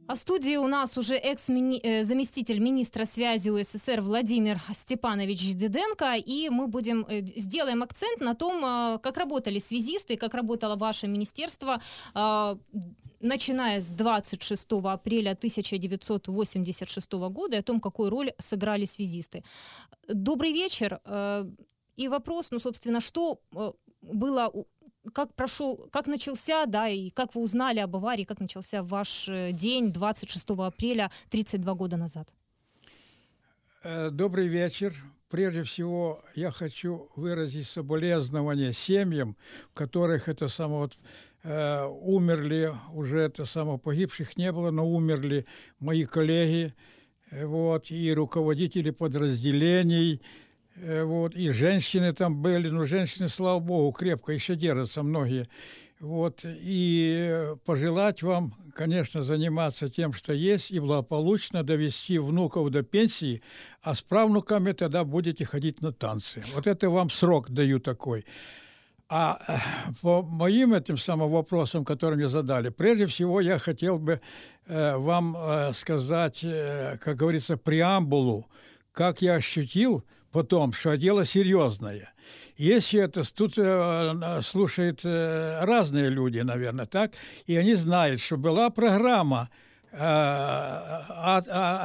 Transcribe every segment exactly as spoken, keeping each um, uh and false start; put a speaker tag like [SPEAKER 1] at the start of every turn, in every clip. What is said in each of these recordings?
[SPEAKER 1] А в студии у нас уже экс-заместитель министра связи УССР Владимир Степанович Диденко, и мы будем сделаем акцент на том, как работали связисты, как работало ваше министерство, начиная с двадцать шестого апреля тысяча девятьсот восемьдесят шестого года, и о том, какую роль сыграли связисты. Добрый вечер. И вопрос, ну, собственно, что было... Как прошел, как начался, да, и как вы узнали об аварии, как начался ваш день двадцать шестого апреля тридцать два года назад?
[SPEAKER 2] Добрый вечер. Прежде всего, я хочу выразить соболезнования семьям, в которых это само вот, э, умерли, уже это само погибших не было, но умерли мои коллеги, вот, и руководители подразделений. Вот, и женщины там были, но женщины, слава богу, крепко еще держатся многие. Вот, и пожелать вам, конечно, заниматься тем, что есть, и благополучно довести внуков до пенсии, а с правнуками тогда будете ходить на танцы. Вот это вам срок даю такой. А по моим этим самым вопросам, которые мне задали, прежде всего я хотел бы э, вам э, сказать, э, как говорится, преамбулу, как я ощутил потом, что дело серьезное. Если это тут э, слушают э, разные люди, наверное, так, и они знают, что была программа э, а,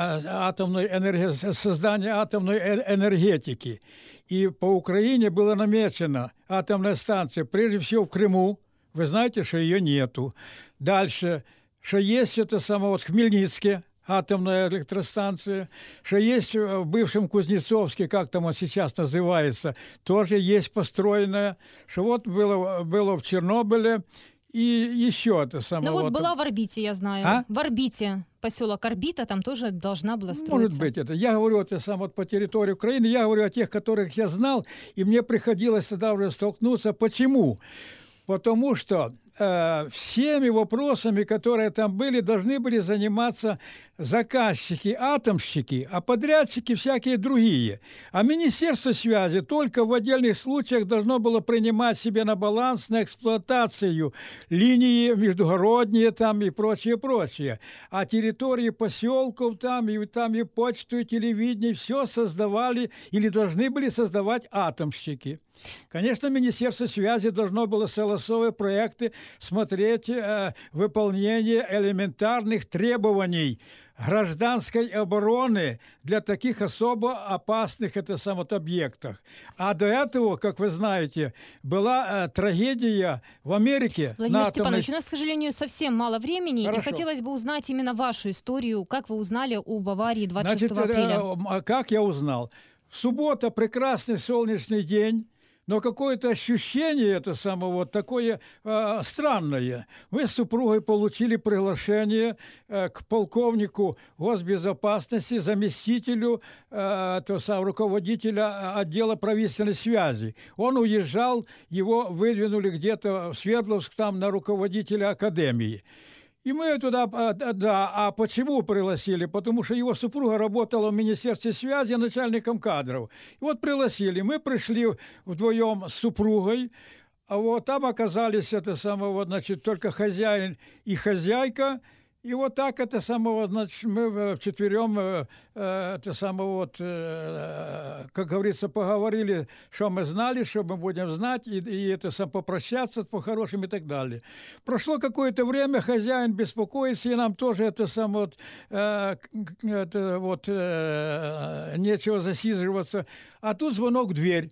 [SPEAKER 2] а, атомной энерги... создания атомной энергетики. И по Украине было намечено атомная станция, прежде всего в Крыму. Вы знаете, что ее нету. Дальше, что есть это самое вот в Хмельницке, атомная электростанция, что есть в бывшем Кузнецовске, как там он сейчас называется, тоже есть построенная, что вот было, было в Чернобыле, и еще это самое.
[SPEAKER 1] Ну вот, вот была в орбите, я знаю. А? В орбите, поселок Орбита, там тоже должна была строиться.
[SPEAKER 2] Может быть это. Я говорю это сам вот по территории Украины, я говорю о тех, которых я знал, и мне приходилось тогда уже столкнуться. Почему? Потому что э, всеми вопросами, которые там были, должны были заниматься заказчики, атомщики, а подрядчики всякие другие. А Министерство связи только в отдельных случаях должно было принимать себе на баланс, на эксплуатацию линии междугородние там и прочее, прочее. А территории поселков там, и там и почту, и телевидение, все создавали или должны были создавать атомщики. Конечно, Министерство связи должно было согласовывать проекты, смотреть э, выполнение элементарных требований гражданской обороны для таких особо опасных это самых объектов. А до этого, как вы знаете, была э, трагедия в Америке.
[SPEAKER 1] Владимир Степанович, атомной... у нас, к сожалению, совсем мало времени,
[SPEAKER 2] Хорошо.
[SPEAKER 1] И хотелось бы узнать именно вашу историю, как вы узнали об аварии двадцать шестого апреля.
[SPEAKER 2] Э, как я узнал? В субботу прекрасный солнечный день, но какое-то ощущение, это самое вот такое э, странное. Мы с супругой получили приглашение э, к полковнику госбезопасности, заместителю э, то самое, руководителя отдела правительственной связи. Он уезжал, его выдвинули где-то в Свердловск, там на руководителя академии. И мы туда, да, а почему пригласили? Потому что его супруга работала в Министерстве связи начальником кадров. И вот пригласили. Мы пришли вдвоем с супругой, а вот там оказались это самое, вот, значит, только хозяин и хозяйка. И вот так это самое, значит, мы вчетвером, э, это самое, вот, э, как говорится, поговорили, что мы знали, что мы будем знать, и, и это сам попрощаться по-хорошему и так далее. Прошло какое-то время, хозяин беспокоится, и нам тоже это самое, вот, э, это, вот э, нечего засиживаться. А тут звонок в дверь.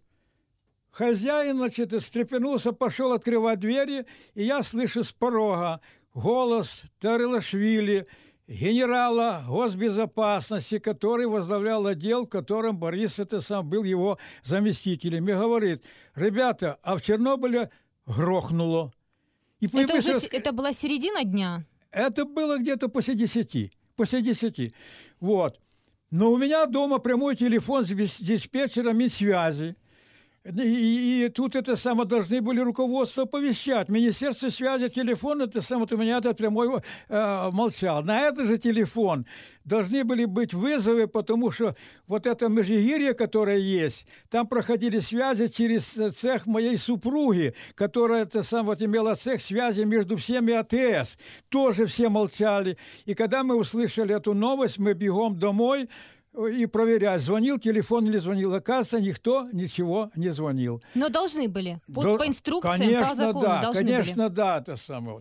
[SPEAKER 2] Хозяин, значит, встрепенулся, пошел открывать двери, и я слышу с порога голос Тарилашвили, генерала госбезопасности, который возглавлял отдел, в котором Борис это сам был его заместителем. И говорит: ребята, а в Чернобыле грохнуло. И
[SPEAKER 1] это, уже, это была середина дня?
[SPEAKER 2] Это было где-то после десяти. После десяти. Вот. Но у меня дома прямой телефон с диспетчером Минсвязи. И, и тут это самое должны были руководство оповещать. Министерство связи, телефон, это самое, у меня этот прямой э, молчал. На этот же телефон должны были быть вызовы, потому что вот это Межигирье, которое есть, там проходили связи через цех моей супруги, которая это самое, вот, имела цех связи между всеми АТС. Тоже все молчали. И когда мы услышали эту новость, мы бегом домой и проверять, звонил телефон или звонил. Оказывается, никто ничего не звонил.
[SPEAKER 1] Но должны были. По,
[SPEAKER 2] да,
[SPEAKER 1] по инструкциям,
[SPEAKER 2] конечно,
[SPEAKER 1] по закону
[SPEAKER 2] да,
[SPEAKER 1] должны
[SPEAKER 2] конечно,
[SPEAKER 1] были.
[SPEAKER 2] да, это самое.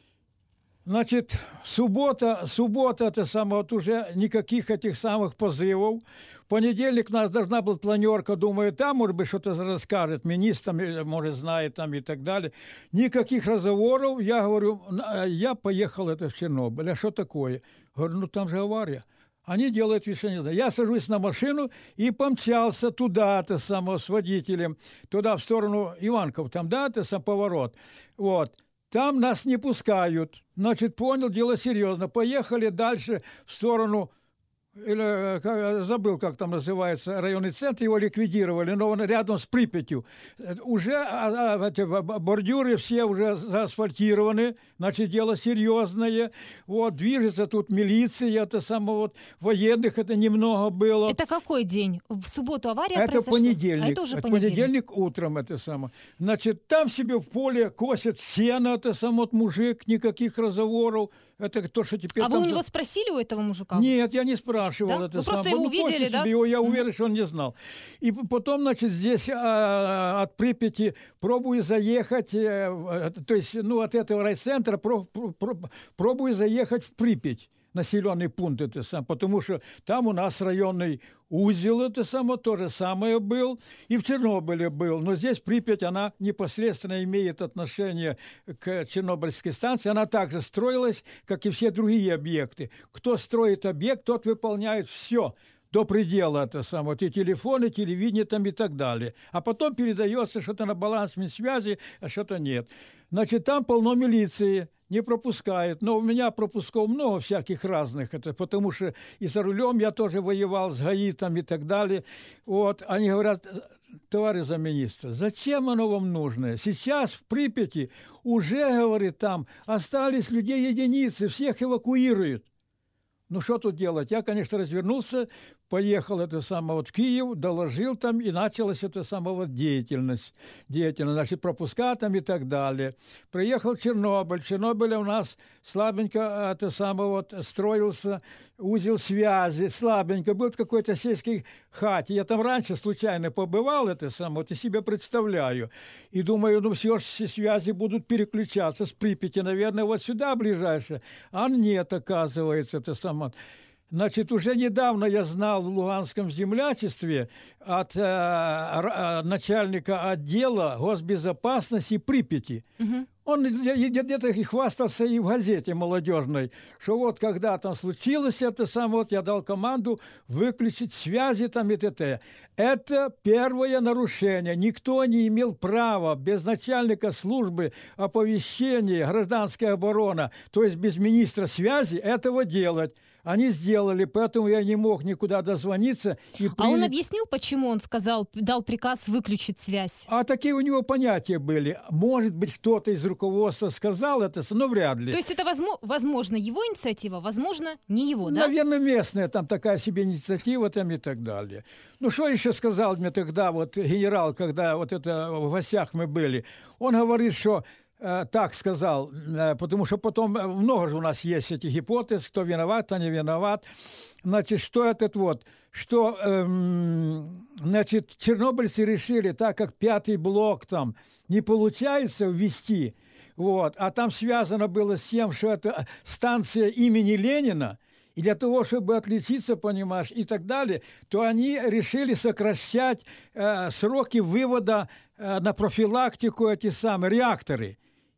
[SPEAKER 2] Значит, суббота, суббота, это самое, вот уже никаких этих самых позывов. В понедельник у нас должна была планерка, думаю, там, может быть, что-то расскажет, министр, может, знает там и так далее. Никаких разговоров. Я говорю, я поехал это в Чернобыль. А что такое? Говорю, ну там же авария. Они делают вид, что не знаю. Я сажусь на машину и помчался туда-то самого с водителем, туда в сторону Иванков, там, да, это сам поворот. Вот. Там нас не пускают. Значит, понял, дело серьезно. Поехали дальше в сторону, или, как, забыл, как там называется, районный центр, его ликвидировали, но он рядом с Припятью. Уже а, а, эти бордюры все уже заасфальтированы, значит, дело серьезное. Вот, движется тут милиция, это самое, вот, военных это немного было.
[SPEAKER 1] Это какой день? В субботу авария
[SPEAKER 2] это
[SPEAKER 1] произошла?
[SPEAKER 2] Понедельник.
[SPEAKER 1] А это уже
[SPEAKER 2] это
[SPEAKER 1] понедельник.
[SPEAKER 2] понедельник утром это самое. Значит, там себе в поле косят сено, это сам вот мужик, никаких разговоров. Это то, что теперь...
[SPEAKER 1] А
[SPEAKER 2] там...
[SPEAKER 1] вы у него спросили, у этого мужика?
[SPEAKER 2] Нет, я не спрашивал.
[SPEAKER 1] Да?
[SPEAKER 2] Это
[SPEAKER 1] Вы
[SPEAKER 2] сам.
[SPEAKER 1] просто его
[SPEAKER 2] ну,
[SPEAKER 1] увидели, да?
[SPEAKER 2] Себе, я уверен, что он не знал. И потом, значит, здесь а, от Припяти пробую заехать, а, то есть, ну, от этого райцентра про, про, пробую заехать в Припять. Населенный пункт это сам, потому что там у нас районный узел это само, то же самое был, и в Чернобыле был, но здесь Припять, она непосредственно имеет отношение к Чернобыльской станции, она также строилась, как и все другие объекты. Кто строит объект, тот выполняет все до предела, это самое, и телефоны, телевидение там и так далее. А потом передается что-то на баланс связи, а что-то нет. Значит, там полно милиции. Не пропускает. Но у меня пропусков много всяких разных. Это потому что и за рулем я тоже воевал с ГАИ там и так далее. Вот. Они говорят, товарищ замминистра, зачем оно вам нужно? Сейчас в Припяти уже, говорит, там остались людей единицы, всех эвакуируют. Ну, что тут делать? Я, конечно, развернулся, поехал это самое вот в Киев, доложил там, и началась эта самая вот деятельность. Деятельность, значит, пропуска там и так далее. Приехал в Чернобыль. В Чернобыле у нас слабенько это самое вот строился узел связи, слабенько. Был в какой-то сельской хате. Я там раньше случайно побывал, это самое, вот и себе представляю. И думаю, ну, все связи будут переключаться с Припяти, наверное, вот сюда ближайшее. А нет, оказывается, это самое. Значит, уже недавно я знал в Луганском землячестве от э, начальника отдела госбезопасности Припяти. Угу. Он где-то и хвастался и в газете молодежной, что вот когда там случилось это самое, вот я дал команду выключить связи там и т.д. Это первое нарушение. Никто не имел права без начальника службы оповещения, гражданская оборона, то есть без министра связи, этого делать. Они сделали, поэтому я не мог никуда дозвониться. И
[SPEAKER 1] а
[SPEAKER 2] приняли...
[SPEAKER 1] он объяснил, почему он сказал, дал приказ выключить связь?
[SPEAKER 2] А такие у него понятия были. Может быть, кто-то из руководства сказал это, но вряд ли.
[SPEAKER 1] То есть это возможно его инициатива, возможно, не его, да?
[SPEAKER 2] Наверное, местная там такая себе инициатива там и так далее. Ну, что еще сказал мне тогда вот генерал, когда вот это в гостях мы были? Он говорит, что так сказал, потому что потом много же у нас есть этих гипотез, кто виноват, а не виноват. Значит, что этот вот, что, эм, значит, чернобыльцы решили, так как пятый блок там не получается ввести, вот, а там связано было с тем, что это станция имени Ленина, и для того, чтобы отличиться, понимаешь, и так далее, то они решили сокращать э, сроки вывода э, на профилактику эти самые реакторы.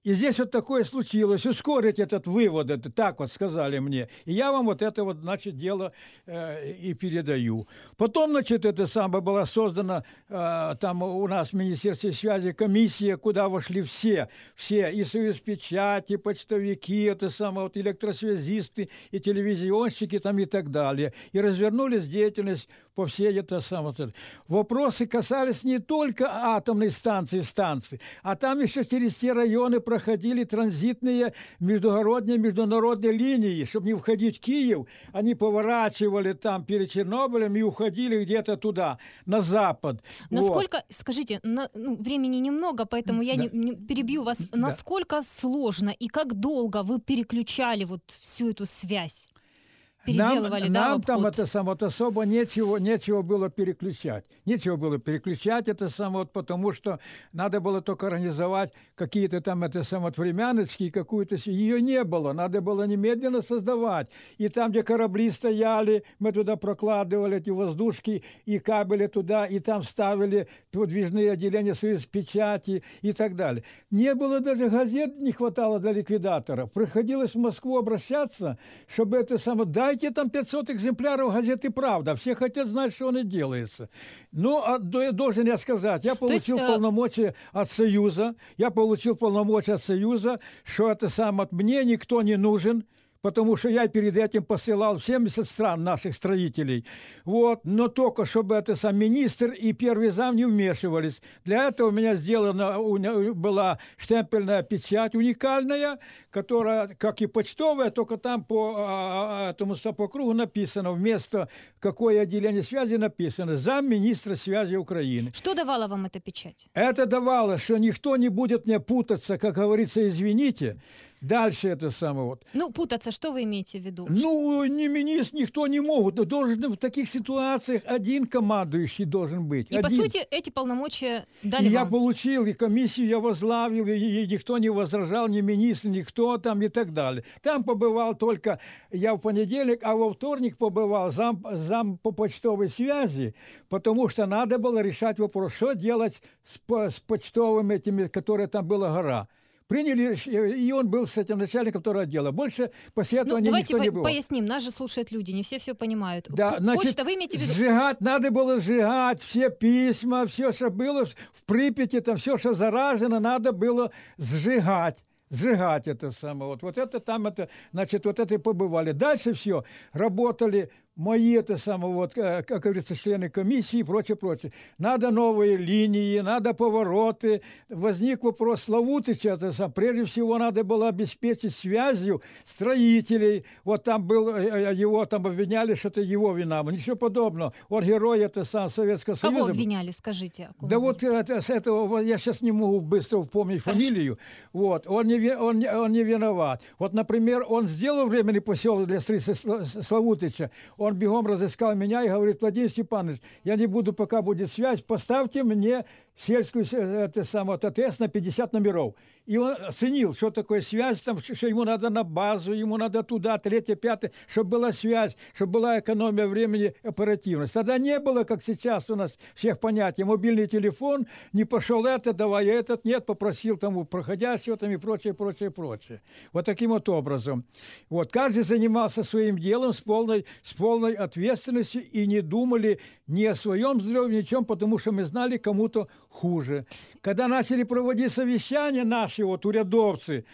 [SPEAKER 2] И здесь вот такое случилось, ускорить этот вывод, это так вот сказали мне. И я вам вот это вот, значит, дело э, и передаю. Потом, значит, это самое была создана э, там у нас в Министерстве связи комиссия, куда вошли все, все, и союз печати, почтовики, это самое, вот электросвязисты, и телевизионщики там и так далее. И развернулись деятельность по всей это самое. Вопросы касались не только атомной станции, станции, а там еще через те районы проходили транзитные междугородние, международные линии, чтобы не входить в Киев, они поворачивали там перед Чернобылем и уходили где-то туда, на запад.
[SPEAKER 1] Насколько,
[SPEAKER 2] вот.
[SPEAKER 1] Скажите, на, ну, времени немного, поэтому я
[SPEAKER 2] да.
[SPEAKER 1] не, не перебью вас,
[SPEAKER 2] да.
[SPEAKER 1] насколько сложно и как долго вы переключали вот всю эту связь?
[SPEAKER 2] Переделывали, нам,
[SPEAKER 1] да,
[SPEAKER 2] нам там это само, вот особо нечего, нечего было переключать. Нечего было переключать это само, вот, потому что надо было только организовать какие-то там это само, вот, времяночки, какую-то, ее не было. Надо было немедленно создавать. И там, где корабли стояли, мы туда прокладывали эти воздушки и кабели туда, и там ставили подвижные отделения союз печати и так далее. Не было даже газет, не хватало для ликвидаторов. Приходилось в Москву обращаться, чтобы это само... Дайте там пятьсот экземпляров газеты «Правда». Все хотят знать, что оно делается. Ну, а, должен я сказать, я получил
[SPEAKER 1] есть,
[SPEAKER 2] полномочия от Союза, я получил полномочия от Союза, что это самое, мне никто не нужен, потому что я перед этим посылал в семьдесят стран наших строителей. Вот. Но только чтобы это сам министр и первый зам не вмешивались. Для этого у меня сделана была штемпельная печать уникальная, которая, как и почтовая, только там по этому по кругу написано, вместо какое отделение связи написано замминистра связи Украины.
[SPEAKER 1] Что давала вам эта печать?
[SPEAKER 2] Это давало, что никто не будет мне путаться, как говорится, извините. Дальше это самое вот.
[SPEAKER 1] Ну, путаться, что вы имеете в виду?
[SPEAKER 2] Ну, ни министр, никто не могут. Должен в таких ситуациях один командующий должен быть.
[SPEAKER 1] И,
[SPEAKER 2] один.
[SPEAKER 1] по сути, эти полномочия дали
[SPEAKER 2] и
[SPEAKER 1] вам.
[SPEAKER 2] Я получил, и комиссию я возглавил, и, и никто не возражал, ни министр, никто там и так далее. Там побывал только я в понедельник, а во вторник побывал зам, зам по почтовой связи, потому что надо было решать вопрос, что делать с, с почтовыми этими, которые там была гора. Приняли, и он был с этим начальником второго отдела. Больше после этого
[SPEAKER 1] ну,
[SPEAKER 2] никто не был.
[SPEAKER 1] Давайте поясним, нас же слушают люди, не все все понимают.
[SPEAKER 2] Да, значит,
[SPEAKER 1] почта, вы имеете в виду?
[SPEAKER 2] Сжигать, надо было сжигать все письма, все, что было в Припяти, там все, что заражено, надо было сжигать. Сжигать это самое. Вот, вот это там, это, значит, вот это и побывали. Дальше все, работали мои, это самое, вот, как говорится, члены комиссии и прочее, прочее. Надо новые линии, надо повороты. Возник вопрос Славутича, это сам. Прежде всего, надо было обеспечить связью строителей. Вот там был, его там обвиняли, что это его вина. Ничего подобного. Он герой, это сам Советского Союза.
[SPEAKER 1] Кого обвиняли, скажите?
[SPEAKER 2] Да вот это, с этого, я сейчас не могу быстро вспомнить Хорошо. фамилию. Вот, он не, он, он не виноват. Вот, например, он сделал временный поселок для строительства Славутича. Он бегом разыскал меня и говорит: Владимир Степанович, я не буду, пока будет связь, поставьте мне сельскую это самое, ТТС на пятьдесят номеров. И он оценил, что такое связь, там, что ему надо на базу, ему надо туда, третье, пятое, чтобы была связь, чтобы была экономия времени, оперативность. Тогда не было, как сейчас у нас всех понятий. Мобильный телефон, не пошел это, давай этот, нет, попросил там у проходящего там и прочее, прочее, прочее. Вот таким вот образом. Вот. Каждый занимался своим делом с полной, с полной ответственностью и не думали ни о своем здоровье, ни о чем, потому что мы знали, кому-то хуже. Когда начали проводить совещания наши, вот, урядовцы,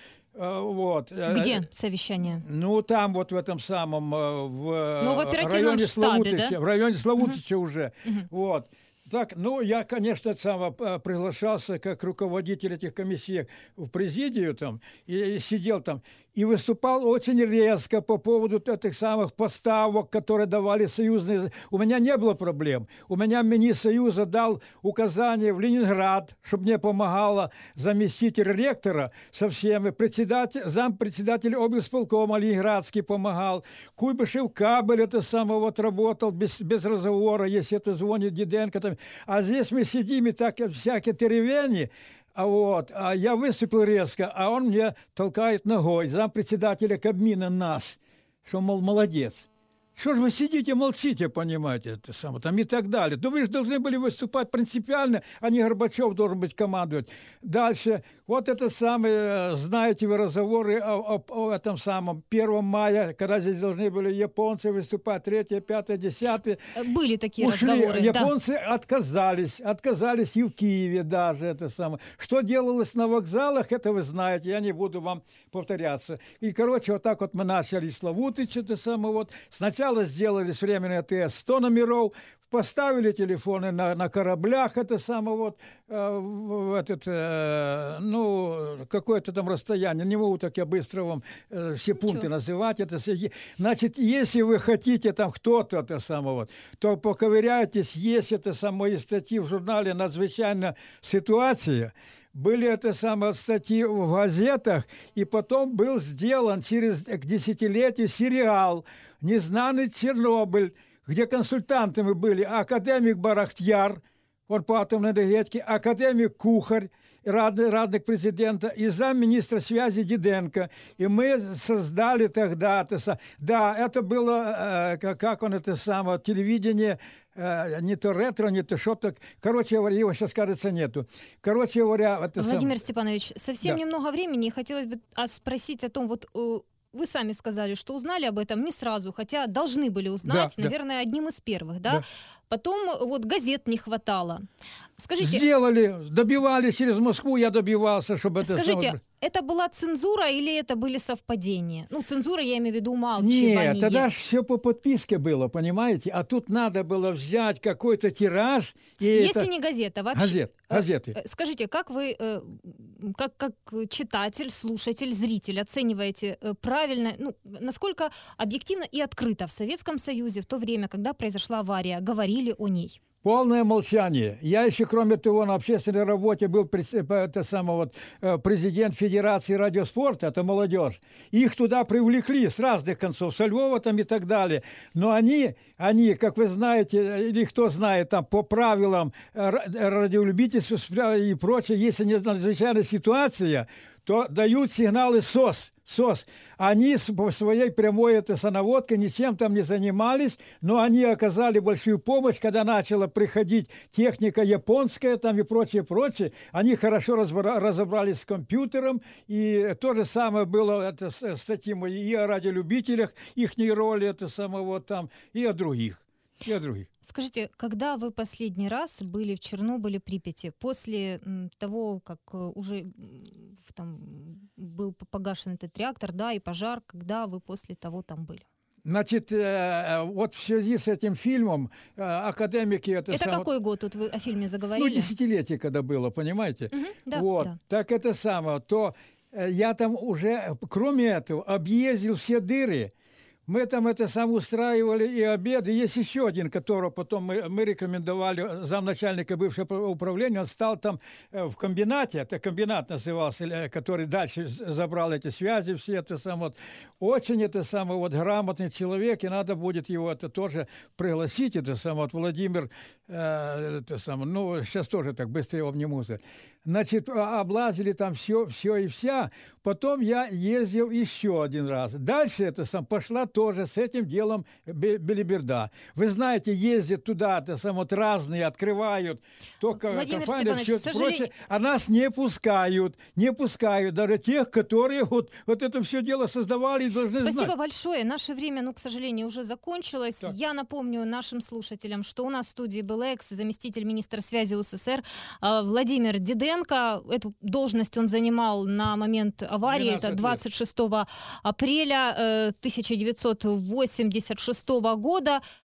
[SPEAKER 2] вот.
[SPEAKER 1] Где совещание?
[SPEAKER 2] Ну, там вот в этом самом, в,
[SPEAKER 1] ну, в
[SPEAKER 2] районе
[SPEAKER 1] штабе,
[SPEAKER 2] Славутича,
[SPEAKER 1] да?
[SPEAKER 2] в районе Славутича угу. уже.
[SPEAKER 1] Угу.
[SPEAKER 2] Вот. Так, ну, я, конечно, сам приглашался как руководитель этих комиссий в президию там, и, и сидел там, и выступал очень резко по поводу этих самых поставок, которые давали союзные. У меня не было проблем. У меня министр Союза дал указание в Ленинград, чтобы мне помогала заместитель ректора со всеми, председатель, зампредседатель облсполкома Ленинградский помогал, Куйбышев Кабель это самое вот работал без, без разговора, если это звонит Диденко там. А здесь мы сидим и так всякие теревени, а вот, а я выступил резко, а он мне толкает ногой, зампредседателя Кабмина наш, что, мол, молодец, Что же вы сидите, молчите, понимаете, это самое, там и так далее. Да вы же должны были выступать принципиально, а не Горбачев должен быть командовать. Дальше, вот это самое, знаете вы разговоры о, о, о этом самом первом мая, когда здесь должны были японцы выступать, третье, пятое, десятое.
[SPEAKER 1] Были такие
[SPEAKER 2] Ушли.
[SPEAKER 1] разговоры.
[SPEAKER 2] Японцы
[SPEAKER 1] да.
[SPEAKER 2] отказались, отказались и в Киеве даже это самое. Что делалось на вокзалах, это вы знаете, я не буду вам повторяться. И, короче, вот так вот мы начали Славутич, это самое вот. Сначала сделали с временной АТС сто номеров, поставили телефоны на, на кораблях, это самое вот, э, в этот, э, ну, какое-то там расстояние, не могу так я быстро вам э, все Ничего. пункты называть. Это, значит, если вы хотите там кто-то, это самое вот, то поковыряйтесь, есть это самое статьи в журнале «Надзвычайная ситуация». Были это самые статьи в газетах, и потом был сделан через к десятилетию сериал «Незнанный Чернобыль», где консультантами были академик Барахтьяр, он по атомной энергетике, академик Кухарь, радник, радник президента, и замминистра связи Диденко. И мы создали тогда, это, да, это было, как он это самое, телевидение, не то ретро, не то что-то. Короче говоря, его сейчас, кажется, нету. Короче говоря... Это
[SPEAKER 1] Владимир
[SPEAKER 2] сам...
[SPEAKER 1] Степанович, совсем
[SPEAKER 2] да.
[SPEAKER 1] немного времени, хотелось бы спросить о том, вот... Вы сами сказали, что узнали об этом не сразу, хотя должны были узнать, да, наверное, да. одним из первых, да? да? Потом вот газет не хватало. Скажите...
[SPEAKER 2] Сделали, добивали через Москву, я добивался, чтобы это...
[SPEAKER 1] Скажите,
[SPEAKER 2] самое...
[SPEAKER 1] это была цензура или это были совпадения? Ну, цензура, я имею в виду, умалчивание.
[SPEAKER 2] Нет, тогда же все по подписке было, понимаете? А тут надо было взять какой-то тираж. И
[SPEAKER 1] Если
[SPEAKER 2] это...
[SPEAKER 1] не газета, вообще...
[SPEAKER 2] Газет, газеты.
[SPEAKER 1] Скажите, как вы, как, как читатель, слушатель, зритель оцениваете правильно, ну, насколько объективно и открыто в Советском Союзе в то время, когда произошла авария, говорили о ней?
[SPEAKER 2] Полное молчание. Я еще, кроме того, на общественной работе был это самое, вот, президент Федерации радиоспорта, это молодежь. Их туда привлекли с разных концов, со Львова там и так далее. Но они, они, как вы знаете, или кто знает, там по правилам радиолюбительства и прочее, если надзвычайная ситуация, то дают сигналы СОС. СОС. Они по своей прямой это наводкой ничем там не занимались, но они оказали большую помощь, когда начала приходить техника японская там и прочее, прочее. Они хорошо разобрались с компьютером, и то же самое было это, статьи и о радиолюбителях, их роли, это самого там, и о других. И о других.
[SPEAKER 1] Скажите, когда вы последний раз были в Чернобыле, Припяти? После того, как уже там был погашен этот реактор, да, и пожар, когда вы после того там были?
[SPEAKER 2] Значит, вот в связи с этим фильмом академики... Это,
[SPEAKER 1] это
[SPEAKER 2] сам...
[SPEAKER 1] какой год тут вы о фильме заговорили?
[SPEAKER 2] Ну, десятилетие, когда было, понимаете?
[SPEAKER 1] Угу, да,
[SPEAKER 2] вот.
[SPEAKER 1] Да.
[SPEAKER 2] Так это самое. То я там уже, кроме этого, объездил все дыры. Мы там это сам устраивали и обеды. Есть еще один, которого потом мы, мы рекомендовали, замначальника бывшего управления. Он стал там в комбинате, это комбинат назывался, который дальше забрал эти связи, все это сам вот. Очень это самый вот грамотный человек, и надо будет его это тоже пригласить. Это сам вот Владимир, э, это сам, ну сейчас тоже так быстро его вниму. Значит, облазили там все, все и вся. Потом я ездил еще один раз. Дальше это сам пошла тоже с этим делом белиберда. Вы знаете, ездят туда, это сам вот разные, открывают, только кафаны, все это прочее, а нас не пускают, не пускают, даже тех, которые вот, вот это все дело создавали и должны
[SPEAKER 1] Спасибо
[SPEAKER 2] знать.
[SPEAKER 1] Спасибо большое. Наше время, ну, к сожалению, уже закончилось.
[SPEAKER 2] Так.
[SPEAKER 1] Я напомню нашим слушателям, что у нас в студии был экс-заместитель министра связи УССР Владимир Диденко. Эту должность он занимал на момент аварии, это двадцать шестого апреля тысяча девятьсот восемьдесят шестого года.